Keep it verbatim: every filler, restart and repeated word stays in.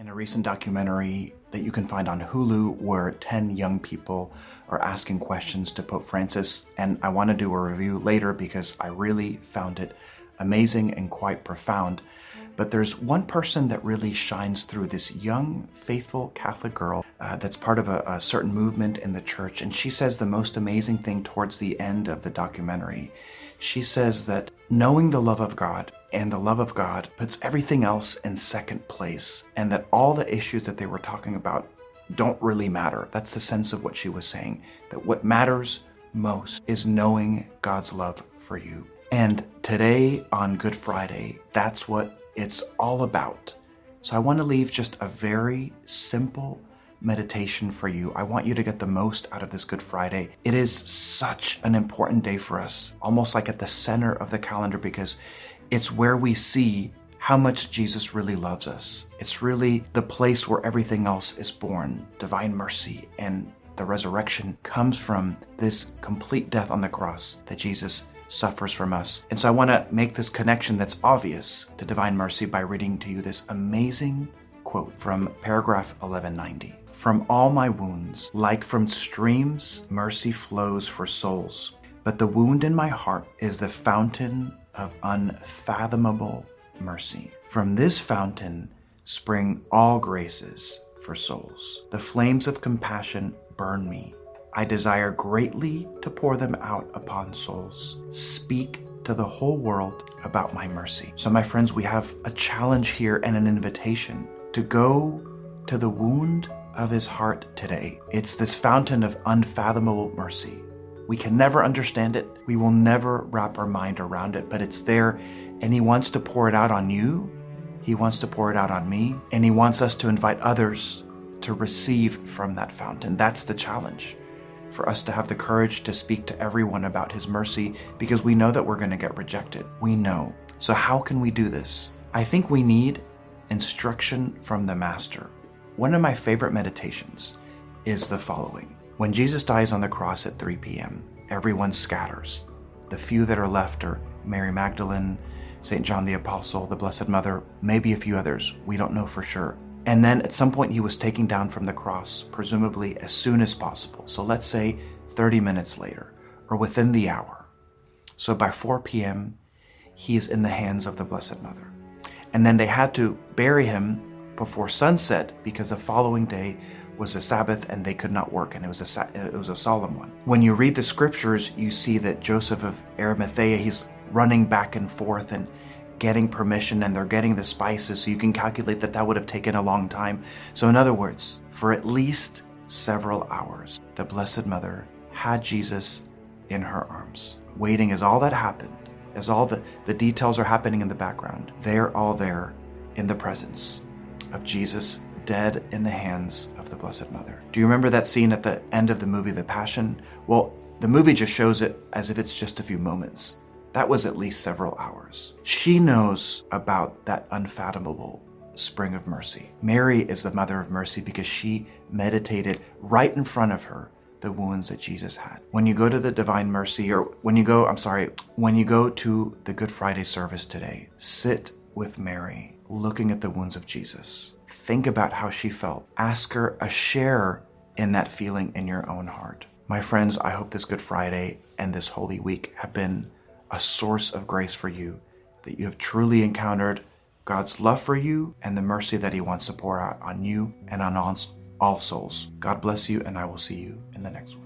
in a recent documentary that you can find on Hulu where ten young people are asking questions to Pope Francis. And I want to do a review later because I really found it amazing and quite profound. But there's one person that really shines through, this young, faithful Catholic girl uh, that's part of a, a certain movement in the church. And she says the most amazing thing towards the end of the documentary. She says that knowing the love of God and the love of God puts everything else in second place, and that all the issues that they were talking about don't really matter. That's the sense of what she was saying, that what matters most is knowing God's love for you. And today on Good Friday, that's what it's all about. So I want to leave just a very simple meditation for you. I want you to get the most out of this Good Friday. It is such an important day for us, almost like at the center of the calendar, because it's where we see how much Jesus really loves us. It's really the place where everything else is born. Divine mercy and the resurrection comes from this complete death on the cross that Jesus suffers from us. And so I want to make this connection that's obvious to divine mercy by reading to you this amazing quote from paragraph eleven ninety. From all my wounds, like from streams, mercy flows for souls. But the wound in my heart is the fountain of unfathomable mercy. From this fountain spring all graces for souls. The flames of compassion burn me. I desire greatly to pour them out upon souls. Speak to the whole world about my mercy. So my friends, we have a challenge here and an invitation to go to the wound of his heart today. It's this fountain of unfathomable mercy. We can never understand it. We will never wrap our mind around it, but it's there, and he wants to pour it out on you. He wants to pour it out on me, and he wants us to invite others to receive from that fountain. That's the challenge, for us to have the courage to speak to everyone about his mercy, because we know that we're going to get rejected. We know. So how can we do this? I think we need instruction from the Master. One of my favorite meditations is the following. When Jesus dies on the cross at three p.m., everyone scatters. The few that are left are Mary Magdalene, Saint John the Apostle, the Blessed Mother, maybe a few others. We don't know for sure. And then at some point he was taken down from the cross, presumably as soon as possible. So let's say thirty minutes later, or within the hour. So by four p.m., he is in the hands of the Blessed Mother. And then they had to bury him before sunset because the following day was a Sabbath and they could not work, and it was a it was a solemn one. When you read the scriptures, you see that Joseph of Arimathea, he's running back and forth and getting permission, and they're getting the spices, so you can calculate that that would have taken a long time. So in other words, for at least several hours, the Blessed Mother had Jesus in her arms, waiting as all that happened, as all the, the details are happening in the background. They're all there in the presence of Jesus, dead in the hands of the Blessed Mother. Do you remember that scene at the end of the movie, The Passion? Well, the movie just shows it as if it's just a few moments. That was at least several hours. She knows about that unfathomable spring of mercy. Mary is the mother of mercy because she meditated right in front of her the wounds that Jesus had. When you go to the Divine Mercy, or when you go, I'm sorry, when you go to the Good Friday service today, sit with Mary, looking at the wounds of Jesus. Think about how she felt. Ask her a share in that feeling in your own heart. My friends, I hope this Good Friday and this Holy Week have been a source of grace for you, that you have truly encountered God's love for you and the mercy that he wants to pour out on you and on all souls. God bless you, and I will see you in the next one.